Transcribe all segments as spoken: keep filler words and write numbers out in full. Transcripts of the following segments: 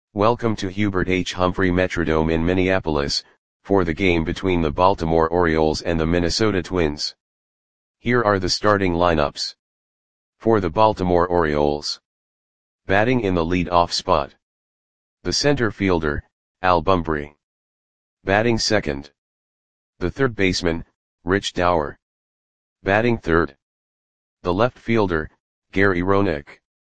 Welcome to Hubert H. Humphrey Metrodome in Minneapolis, for the game between the Baltimore Orioles and the Minnesota Twins. Here are the starting lineups. For the Baltimore Orioles. Batting in the lead-off spot. The center fielder, Al Bumbry. Batting second. The third baseman, Rich Dauer. Batting third. The left fielder, Gary Roenick.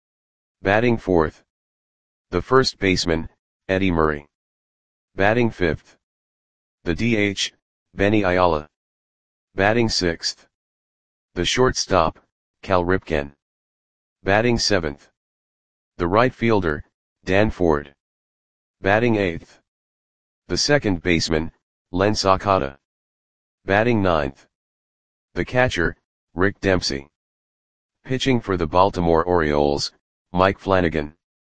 Batting fourth. The first baseman, Eddie Murray. Batting fifth. The D H, Benny Ayala. Batting sixth. The shortstop, Cal Ripken. Batting seventh. The right fielder, Dan Ford. Batting eighth. The second baseman, Len Sakata. Batting ninth. The catcher, Rick Dempsey. Pitching for the Baltimore Orioles, Mike Flanagan.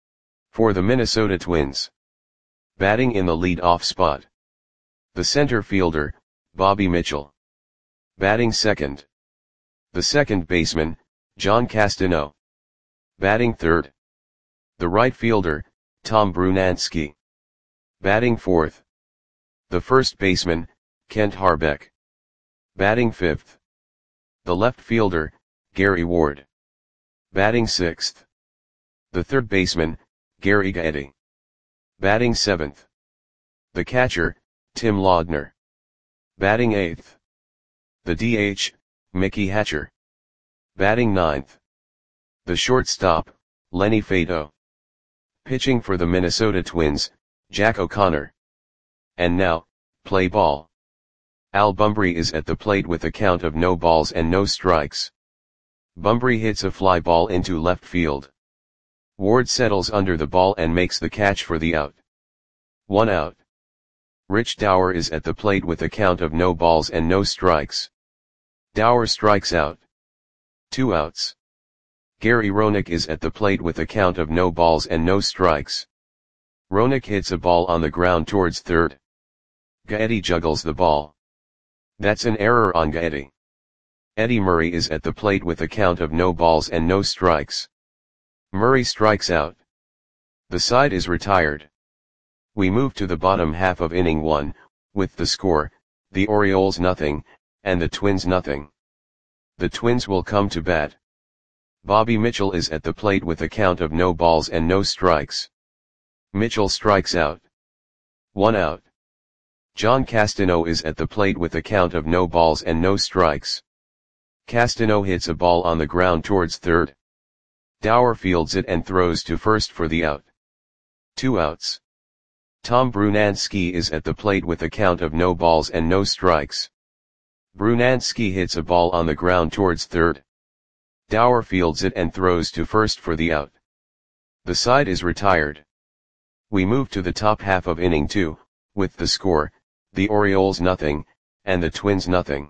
For the Minnesota Twins. Batting in the lead-off spot. The center fielder, Bobby Mitchell. Batting second. The second baseman, John Castano. Batting third. The right fielder, Tom Brunansky. Batting fourth. The first baseman, Kent Harbeck. Batting fifth. The left fielder, Gary Ward. Batting sixth. The third baseman, Gary Gaetti. Batting seventh. The catcher, Tim Laudner. Batting eighth. The D H, Mickey Hatcher. Batting ninth. The shortstop, Lenny Fato. Pitching for the Minnesota Twins, Jack O'Connor. And now, play ball. Al Bumbry is at the plate with a count of no balls and no strikes. Bumbry hits a fly ball into left field. Ward settles under the ball and makes the catch for the out. One out. Rich Dauer is at the plate with a count of no balls and no strikes. Dauer strikes out. Two outs. Gary Roenick is at the plate with a count of no balls and no strikes. Roenick hits a ball on the ground towards third. Gaetti juggles the ball. That's an error on Gaetti. Eddie Murray is at the plate with a count of no balls and no strikes. Murray strikes out. The side is retired. We move to the bottom half of inning one, with the score, the Orioles nothing, and the Twins nothing. The Twins will come to bat. Bobby Mitchell is at the plate with a count of no balls and no strikes. Mitchell strikes out. One out. John Castano is at the plate with a count of no balls and no strikes. Castano hits a ball on the ground towards third. Dauer fields it and throws to first for the out. Two outs. Tom Brunansky is at the plate with a count of no balls and no strikes. Brunansky hits a ball on the ground towards third. Dauer fields it and throws to first for the out. The side is retired. We move to the top half of inning two, with the score, the Orioles nothing, and the Twins nothing.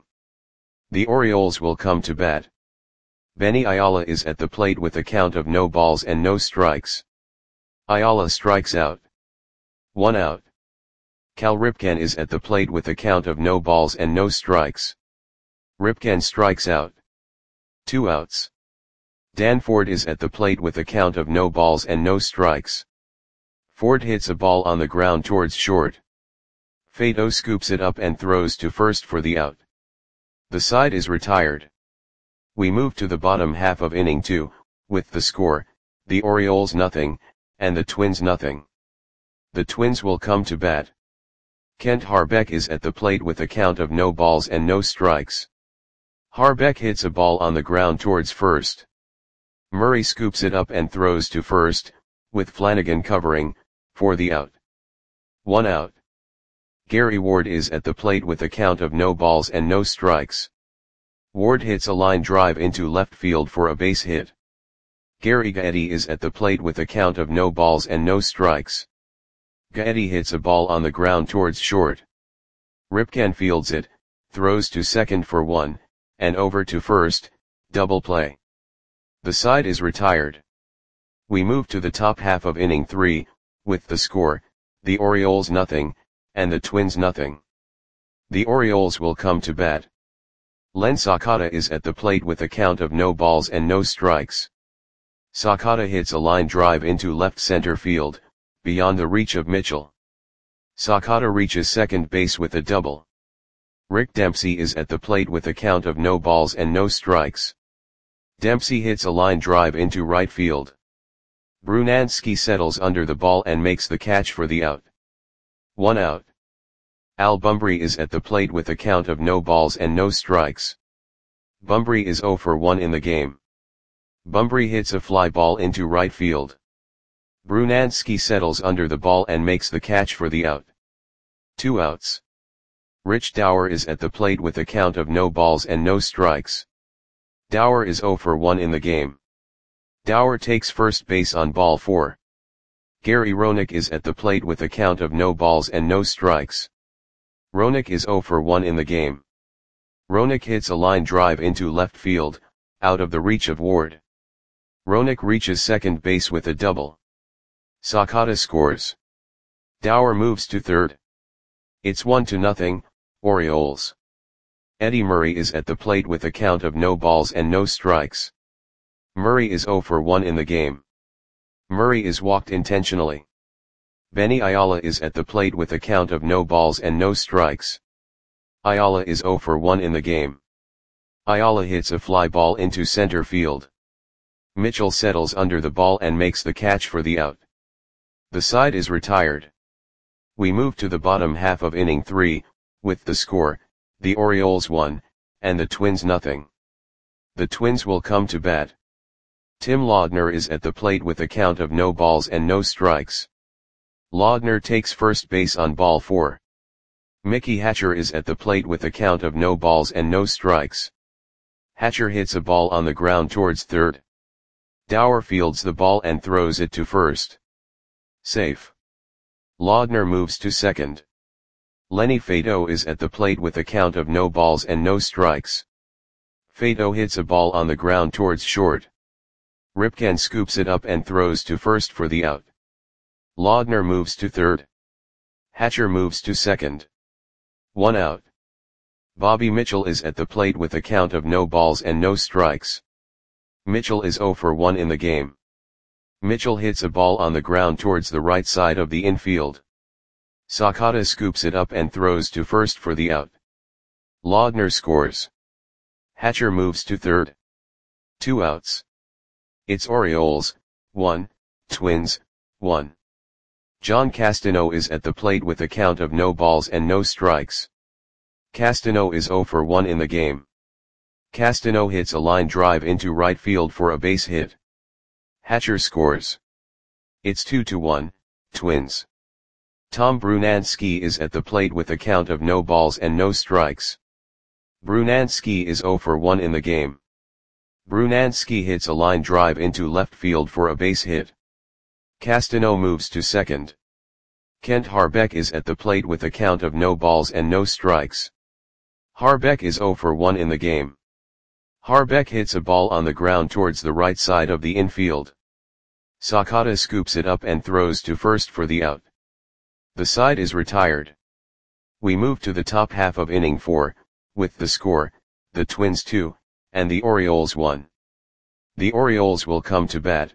The Orioles will come to bat. Benny Ayala is at the plate with a count of no balls and no strikes. Ayala strikes out. One out. Cal Ripken is at the plate with a count of no balls and no strikes. Ripken strikes out. Two outs. Dan Ford is at the plate with a count of no balls and no strikes. Ford hits a ball on the ground towards short. Fato scoops it up and throws to first for the out. The side is retired. We move to the bottom half of inning two, with the score, the Orioles nothing, and the Twins nothing. The Twins will come to bat. Kent Harbeck is at the plate with a count of no balls and no strikes. Harbeck hits a ball on the ground towards first. Murray scoops it up and throws to first, with Flanagan covering, for the out. One out. Gary Ward is at the plate with a count of no balls and no strikes. Ward hits a line drive into left field for a base hit. Gary Gaetti is at the plate with a count of no balls and no strikes. Gaetti hits a ball on the ground towards short. Ripken fields it, throws to second for one, and over to first, double play. The side is retired. We move to the top half of inning three, with the score, the Orioles nothing, and the Twins nothing. The Orioles will come to bat. Len Sakata is at the plate with a count of no balls and no strikes. Sakata hits a line drive into left center field, beyond the reach of Mitchell. Sakata reaches second base with a double. Rick Dempsey is at the plate with a count of no balls and no strikes. Dempsey hits a line drive into right field. Brunansky settles under the ball and makes the catch for the out. One out. Al Bumbry is at the plate with a count of no balls and no strikes. Bumbry is zero for one in the game. Bumbry hits a fly ball into right field. Brunansky settles under the ball and makes the catch for the out. Two outs. Rich Dower is at the plate with a count of no balls and no strikes. Dower is zero for one in the game. Dower takes first base on ball four. Gary Roenick is at the plate with a count of no balls and no strikes. Roenick is zero for one in the game. Roenick hits a line drive into left field, out of the reach of Ward. Roenick reaches second base with a double. Sakata scores. Dower moves to third. It's one to nothing, Orioles. Eddie Murray is at the plate with a count of no balls and no strikes. Murray is zero for one in the game. Murray is walked intentionally. Benny Ayala is at the plate with a count of no balls and no strikes. Ayala is zero for one in the game. Ayala hits a fly ball into center field. Mitchell settles under the ball and makes the catch for the out. The side is retired. We move to the bottom half of inning three, with the score, the Orioles one, and the Twins nothing. The Twins will come to bat. Tim Laudner is at the plate with a count of no balls and no strikes. Laudner takes first base on ball four. Mickey Hatcher is at the plate with a count of no balls and no strikes. Hatcher hits a ball on the ground towards third. Dower fields the ball and throws it to first. Safe. Laudner moves to second. Lenny Fato is at the plate with a count of no balls and no strikes. Fato hits a ball on the ground towards short. Ripken scoops it up and throws to first for the out. Laudner moves to third. Hatcher moves to second. One out. Bobby Mitchell is at the plate with a count of no balls and no strikes. Mitchell is zero for one in the game. Mitchell hits a ball on the ground towards the right side of the infield. Sakata scoops it up and throws to first for the out. Laudner scores. Hatcher moves to third. Two outs. It's Orioles, one, Twins, one. John Castano is at the plate with a count of no balls and no strikes. Castano is zero for one in the game. Castano hits a line drive into right field for a base hit. Hatcher scores. It's two to one, Twins. Tom Brunansky is at the plate with a count of no balls and no strikes. Brunansky is zero for one in the game. Brunansky hits a line drive into left field for a base hit. Castano moves to second. Kent Harbeck is at the plate with a count of no balls and no strikes. Harbeck is zero for one in the game. Harbeck hits a ball on the ground towards the right side of the infield. Sakata scoops it up and throws to first for the out. The side is retired. We move to the top half of inning four, with the score, the Twins two, and the Orioles one. The Orioles will come to bat.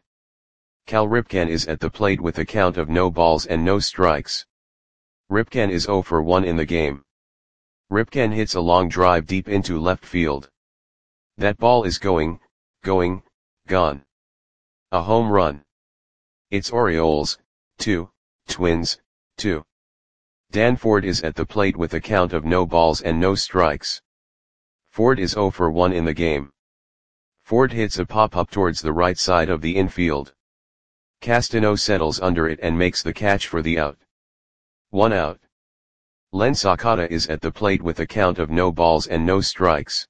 Cal Ripken is at the plate with a count of no balls and no strikes. Ripken is zero for one in the game. Ripken hits a long drive deep into left field. That ball is going, going, gone. A home run. It's Orioles, two, Twins, two. Dan Ford is at the plate with a count of no balls and no strikes. Ford is zero for one in the game. Ford hits a pop-up towards the right side of the infield. Castano settles under it and makes the catch for the out. One out. Len Sakata is at the plate with a count of no balls and no strikes.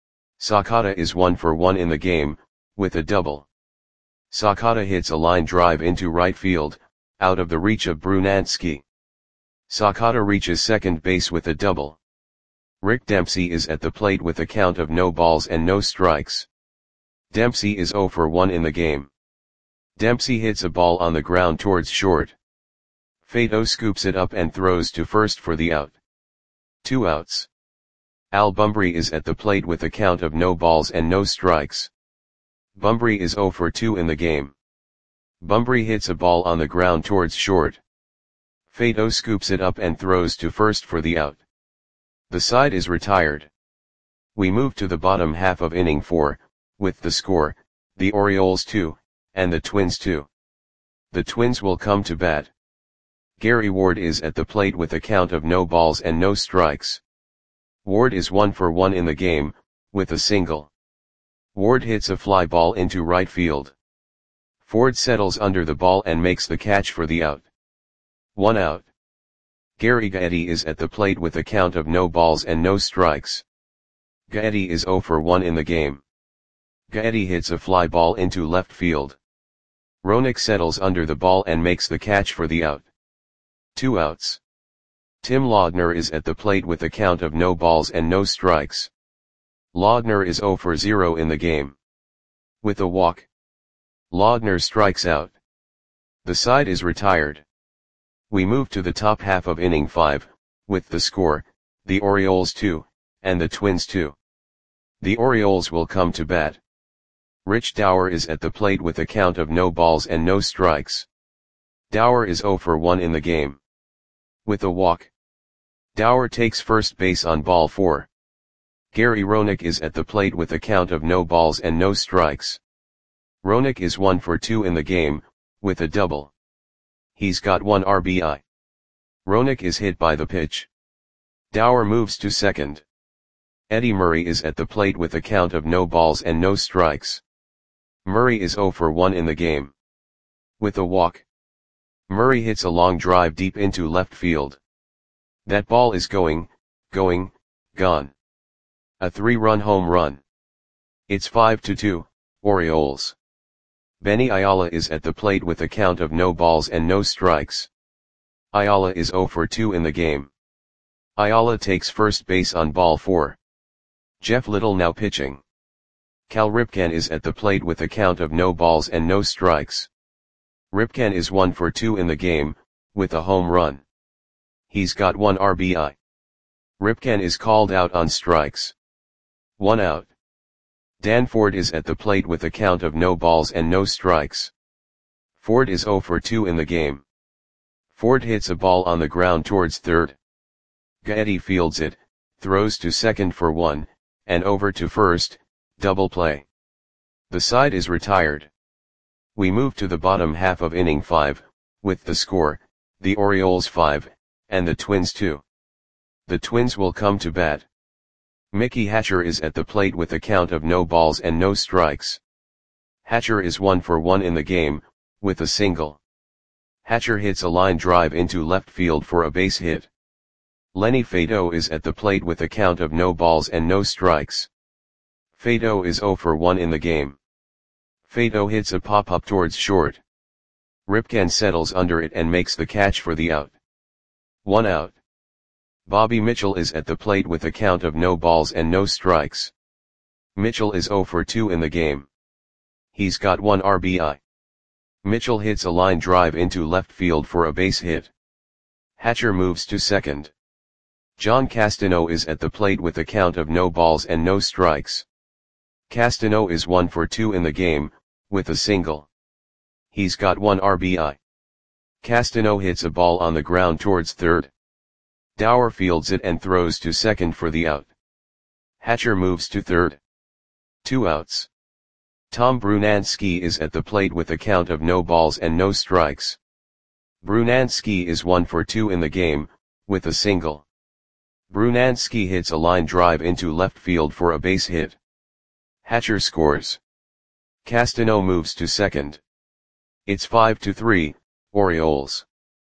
Sakata is one for one in the game, with a double. Sakata hits a line drive into right field, out of the reach of Brunansky. Sakata reaches second base with a double. Rick Dempsey is at the plate with a count of no balls and no strikes. Dempsey is zero for one in the game. Dempsey hits a ball on the ground towards short. Fato scoops it up and throws to first for the out. Two outs. Al Bumbry is at the plate with a count of no balls and no strikes. Bumbry is zero for two in the game. Bunbury hits a ball on the ground towards short. Fato scoops it up and throws to first for the out. The side is retired. We move to the bottom half of inning four, with the score, the Orioles two, and the Twins two. The Twins will come to bat. Gary Ward is at the plate with a count of no balls and no strikes. Ward is one for one in the game, with a single. Ward hits a fly ball into right field. Ford settles under the ball and makes the catch for the out. One out. Gary Gaetti is at the plate with a count of no balls and no strikes. Gaetti is zero for one in the game. Gaetti hits a fly ball into left field. Roenick settles under the ball and makes the catch for the out. Two outs. Tim Laudner is at the plate with a count of no balls and no strikes. Laudner is zero for zero in the game. With a walk, Laudner strikes out. The side is retired. We move to the top half of inning five, with the score, the Orioles two, and the Twins two. The Orioles will come to bat. Rich Dower is at the plate with a count of no balls and no strikes. Dower is zero for one in the game. With a walk, Dower takes first base on ball four. Gary Roenick is at the plate with a count of no balls and no strikes. Roenick is one for two in the game, with a double. He's got one R B I. Roenick is hit by the pitch. Dower moves to second. Eddie Murray is at the plate with a count of no balls and no strikes. Murray is zero for one in the game. With a walk, Murray hits a long drive deep into left field. That ball is going, going, gone. A three-run home run. It's five to two, Orioles. Benny Ayala is at the plate with a count of no balls and no strikes. Ayala is zero for two in the game. Ayala takes first base on ball four. Jeff Little now pitching. Cal Ripken is at the plate with a count of no balls and no strikes. Ripken is one for two in the game, with a home run. He's got one R B I. Ripken is called out on strikes. One out. Dan Ford is at the plate with a count of no balls and no strikes. Ford is zero for two in the game. Ford hits a ball on the ground towards third. Gaetti fields it, throws to second for one, and over to first, double play. The side is retired. We move to the bottom half of inning five, with the score, the Orioles five, and the Twins two. The Twins will come to bat. Mickey Hatcher is at the plate with a count of no balls and no strikes. Hatcher is one for one in the game, with a single. Hatcher hits a line drive into left field for a base hit. Lenny Fato is at the plate with a count of no balls and no strikes. Fato is zero for one in the game. Fato hits a pop-up towards short. Ripken settles under it and makes the catch for the out. One out. Bobby Mitchell is at the plate with a count of no balls and no strikes. Mitchell is zero for two in the game. He's got one R B I. Mitchell hits a line drive into left field for a base hit. Hatcher moves to second. John Castano is at the plate with a count of no balls and no strikes. Castano is one for two in the game, with a single. He's got one R B I. Castano hits a ball on the ground towards third. Dower fields it and throws to second for the out. Hatcher moves to third. Two outs. Tom Brunansky is at the plate with a count of no balls and no strikes. Brunansky is one for two in the game, with a single. Brunansky hits a line drive into left field for a base hit. Hatcher scores. Castano moves to second. It's five to three, Orioles.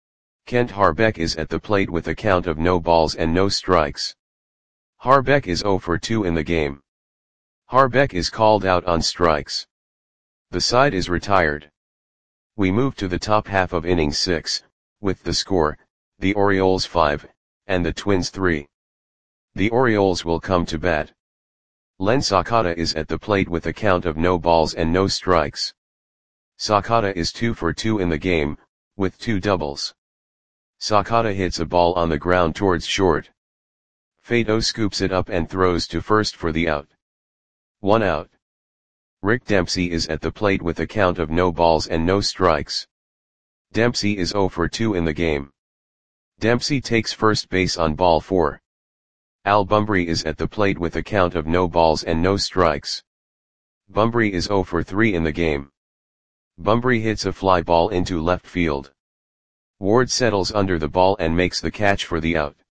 Kent Harbeck is at the plate with a count of no balls and no strikes. Harbeck is zero for two in the game. Harbeck is called out on strikes. The side is retired. We move to the top half of inning six, with the score, the Orioles five, and the Twins three. The Orioles will come to bat. Len Sakata is at the plate with a count of no balls and no strikes. Sakata is two for two in the game, with two doubles. Sakata hits a ball on the ground towards short. Fato scoops it up and throws to first for the out. One out. Rick Dempsey is at the plate with a count of no balls and no strikes. Dempsey is zero for two in the game. Dempsey takes first base on ball four. Al Bumbry is at the plate with a count of no balls and no strikes. Bumbry is zero for three in the game. Bumbry hits a fly ball into left field. Ward settles under the ball and makes the catch for the out.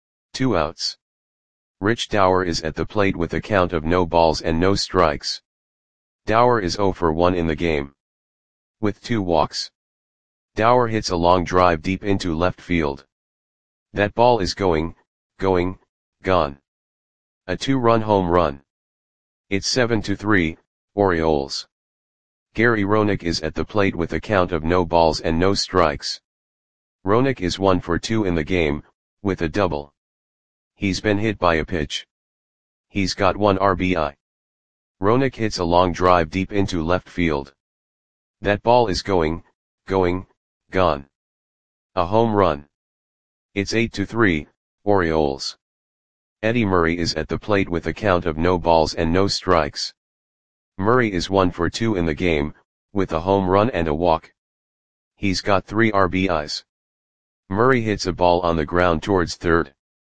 Two outs. Rich Dower is at the plate with a count of no balls and no strikes. Dower is zero for one in the game. With two walks. Dower hits a long drive deep into left field. That ball is going, going, gone. A two-run home run. It's seven to three, Orioles. Gary Roenick is at the plate with a count of no balls and no strikes. Roenick is one for two in the game, with a double. He's been hit by a pitch. He's got one R B I. Roenick hits a long drive deep into left field. That ball is going, going, gone. A home run. It's eight to three, Orioles. Eddie Murray is at the plate with a count of no balls and no strikes. Murray is one for two in the game, with a home run and a walk. He's got three R B Is. Murray hits a ball on the ground towards third.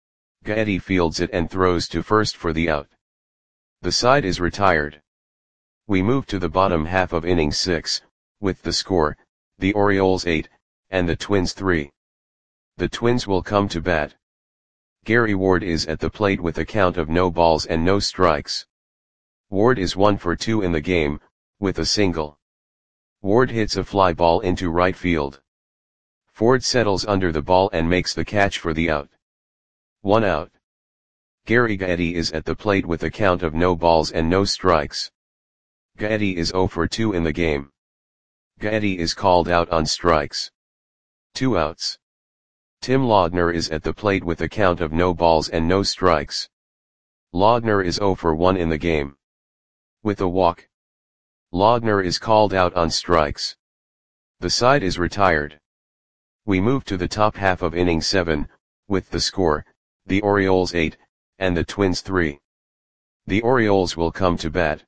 Gaetti fields it and throws to first for the out. The side is retired. We move to the bottom half of inning six, with the score, the Orioles eight, and the Twins three. The Twins will come to bat. Gary Ward is at the plate with a count of no balls and no strikes. Ward is one for two in the game, with a single. Ward hits a fly ball into right field. Ford settles under the ball and makes the catch for the out. One out. Gary Gaetti is at the plate with a count of no balls and no strikes. Gaetti is zero for two in the game. Gaetti is called out on strikes. Two outs. Tim Laudner is at the plate with a count of no balls and no strikes. Laudner is zero for one in the game. With a walk. Laudner is called out on strikes. The side is retired. We move to the top half of inning seven, with the score, the Orioles eight, and the Twins three. The Orioles will come to bat.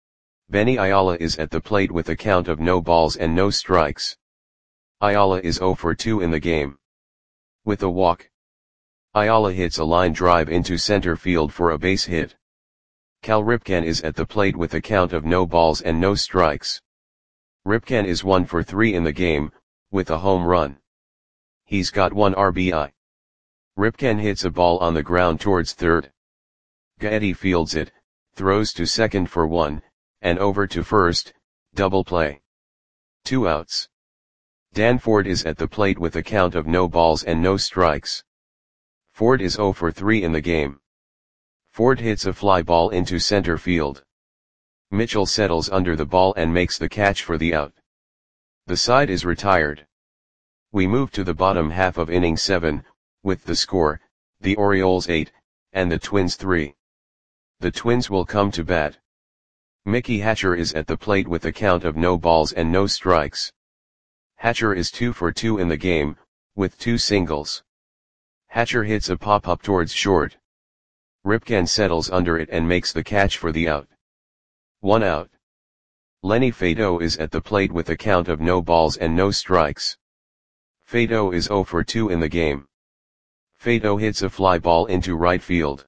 Benny Ayala is at the plate with a count of no balls and no strikes. Ayala is zero for two in the game. With a walk. Ayala hits a line drive into center field for a base hit. Cal Ripken is at the plate with a count of no balls and no strikes. Ripken is one for three in the game, with a home run. He's got one R B I. Ripken hits a ball on the ground towards third. Gaetti fields it, throws to second for one, and over to first, double play. Two outs. Dan Ford is at the plate with a count of no balls and no strikes. Ford is zero for three in the game. Ford hits a fly ball into center field. Mitchell settles under the ball and makes the catch for the out. The side is retired. We move to the bottom half of inning seven, with the score, the Orioles eight, and the Twins three. The Twins will come to bat. Mickey Hatcher is at the plate with a count of no balls and no strikes. Hatcher is two for two in the game, with two singles. Hatcher hits a pop-up towards short. Ripken settles under it and makes the catch for the out. One out. Lenny Fado is at the plate with a count of no balls and no strikes. Fado is zero for two in the game. Fado hits a fly ball into right field.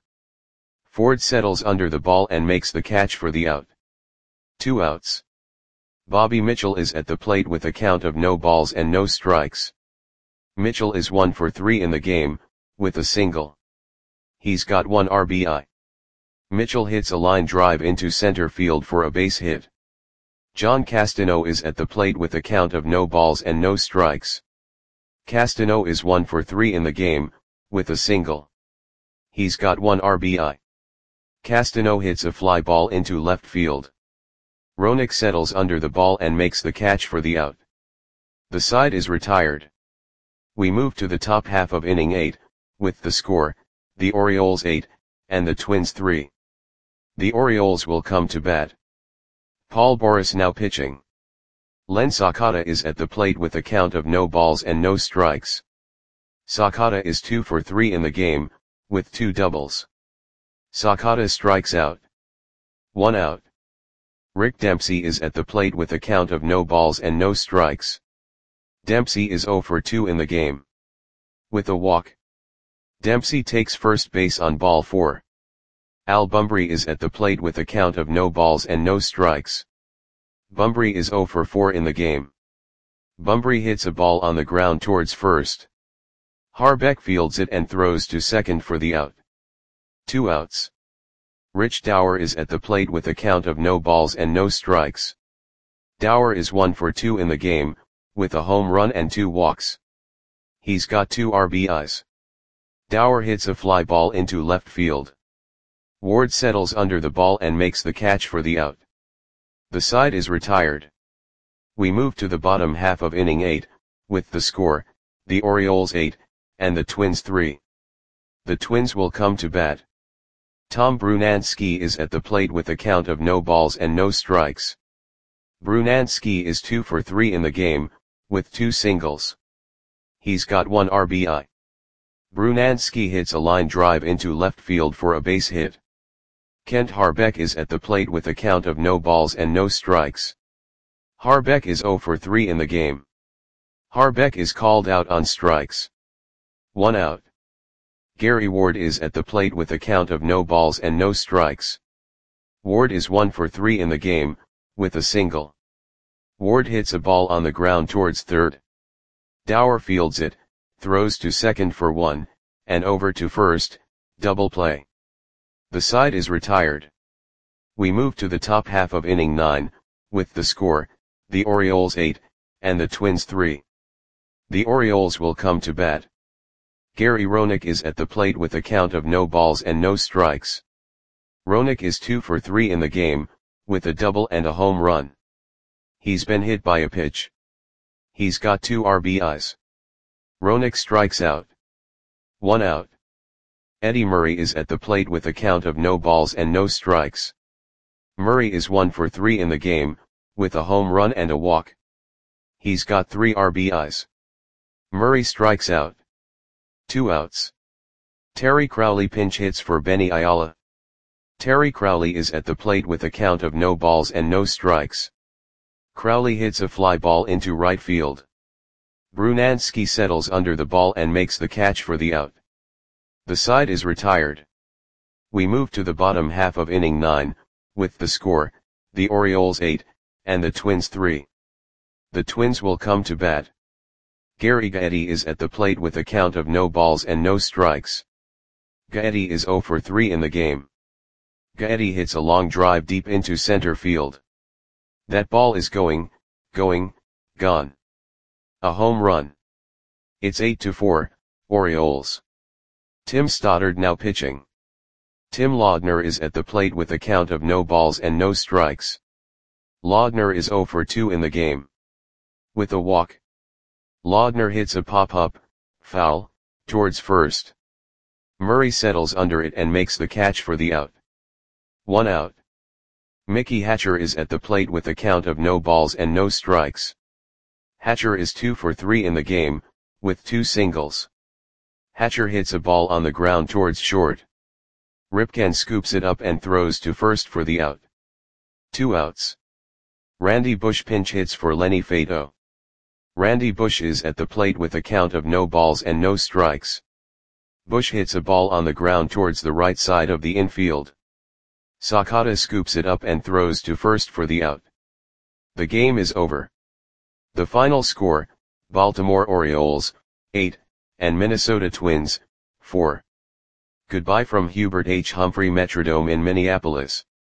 Ford settles under the ball and makes the catch for the out. Two outs. Bobby Mitchell is at the plate with a count of no balls and no strikes. Mitchell is one for three in the game, with a single. He's got one R B I. Mitchell hits a line drive into center field for a base hit. John Castano is at the plate with a count of no balls and no strikes. Castano is one for three in the game, with a single. He's got one R B I. Castano hits a fly ball into left field. Roenick settles under the ball and makes the catch for the out. The side is retired. We move to the top half of inning eight, with the score, the Orioles eight, and the Twins three. The Orioles will come to bat. Paul Boris now pitching. Len Sakata is at the plate with a count of no balls and no strikes. Sakata is two for three in the game, with two doubles. Sakata strikes out. One out. Rick Dempsey is at the plate with a count of no balls and no strikes. Dempsey is zero for two in the game. With a walk, Dempsey takes first base on ball four. Al Bumbry is at the plate with a count of no balls and no strikes. Bumbry is zero for four in the game. Bumbry hits a ball on the ground towards first. Harbeck fields it and throws to second for the out. Two outs. Rich Dower is at the plate with a count of no balls and no strikes. Dower is one for two in the game, with a home run and two walks. He's got two R B Is. Dower hits a fly ball into left field. Ward settles under the ball and makes the catch for the out. The side is retired. We move to the bottom half of inning eight, with the score, the Orioles eight, and the Twins three. The Twins will come to bat. Tom Brunansky is at the plate with a count of no balls and no strikes. Brunansky is two for three in the game, with two singles. He's got one R B I. Brunansky hits a line drive into left field for a base hit. Kent Harbeck is at the plate with a count of no balls and no strikes. Harbeck is zero for three in the game. Harbeck is called out on strikes. One out. Gary Ward is at the plate with a count of no balls and no strikes. Ward is one for three in the game, with a single. Ward hits a ball on the ground towards third. Dower fields it, throws to second for one, and over to first, double play. The side is retired. We move to the top half of inning nine, with the score, the Orioles eight, and the Twins three. The Orioles will come to bat. Gary Roenick is at the plate with a count of no balls and no strikes. Roenick is two for three in the game, with a double and a home run. He's been hit by a pitch. He's got two R B Is. Roenick strikes out. One out. Eddie Murray is at the plate with a count of no balls and no strikes. Murray is one for three in the game, with a home run and a walk. He's got three R B Is. Murray strikes out. Two outs. Terry Crowley pinch hits for Benny Ayala. Terry Crowley is at the plate with a count of no balls and no strikes. Crowley hits a fly ball into right field. Brunansky settles under the ball and makes the catch for the out. The side is retired. We move to the bottom half of inning nine, with the score, the Orioles eight, and the Twins three. The Twins will come to bat. Gary Gaetti is at the plate with a count of no balls and no strikes. Gaetti is zero for three in the game. Gaetti hits a long drive deep into center field. That ball is going, going, gone. A home run. It's eight to four, Orioles. Tim Stoddard now pitching. Tim Laudner is at the plate with a count of no balls and no strikes. Laudner is zero for two in the game. With a walk, Laudner hits a pop-up, foul, towards first. Murray settles under it and makes the catch for the out. One out. Mickey Hatcher is at the plate with a count of no balls and no strikes. Hatcher is two for three in the game, with two singles. Hatcher hits a ball on the ground towards short. Ripken scoops it up and throws to first for the out. Two outs. Randy Bush pinch hits for Lenny Fato. Randy Bush is at the plate with a count of no balls and no strikes. Bush hits a ball on the ground towards the right side of the infield. Sakata scoops it up and throws to first for the out. The game is over. The final score, Baltimore Orioles, eight, and Minnesota Twins, four. Goodbye from Hubert H. Humphrey Metrodome in Minneapolis.